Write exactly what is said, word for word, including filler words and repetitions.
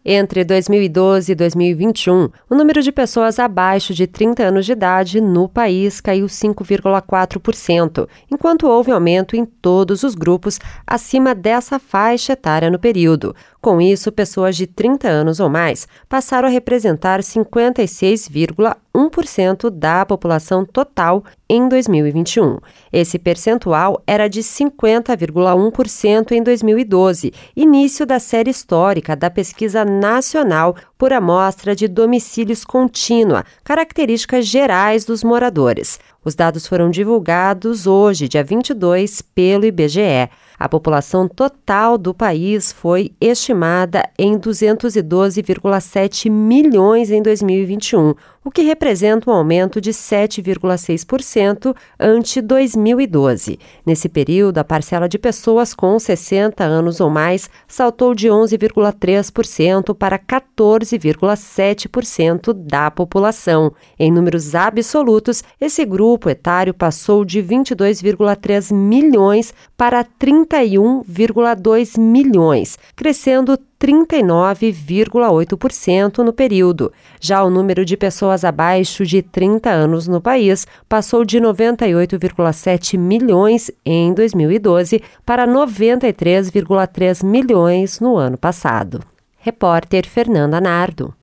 Entre dois mil e doze e dois mil e vinte e um, o número de pessoas abaixo de trinta anos de idade no país caiu cinco vírgula quatro por cento, enquanto houve aumento em todos os grupos acima dessa faixa etária no período. Com isso, pessoas de trinta anos ou mais passaram a representar cinquenta e seis vírgula um por cento da população total em dois mil e vinte e um. Esse percentual era de cinquenta vírgula um por cento em dois mil e doze, início da série histórica da Pesquisa Nacional por Amostra de Domicílios Contínua, características gerais dos moradores. Os dados foram divulgados hoje, dia vinte e dois, pelo I B G E. A população total do país foi estimada em duzentos e doze vírgula sete milhões em dois mil e vinte e um, o que representa um aumento de sete vírgula seis por cento ante dois mil e doze. Nesse período, a parcela de pessoas com sessenta anos ou mais saltou de onze vírgula três por cento para quatorze vírgula sete por cento da população. Em números absolutos, esse grupo etário passou de vinte e dois vírgula três milhões para trinta e um vírgula dois milhões, crescendo trinta e nove vírgula oito por cento no período. Já o número de pessoas abaixo de trinta anos no país passou de noventa e oito vírgula sete milhões em dois mil e doze para noventa e três vírgula três milhões no ano passado. Repórter Fernanda Nardo.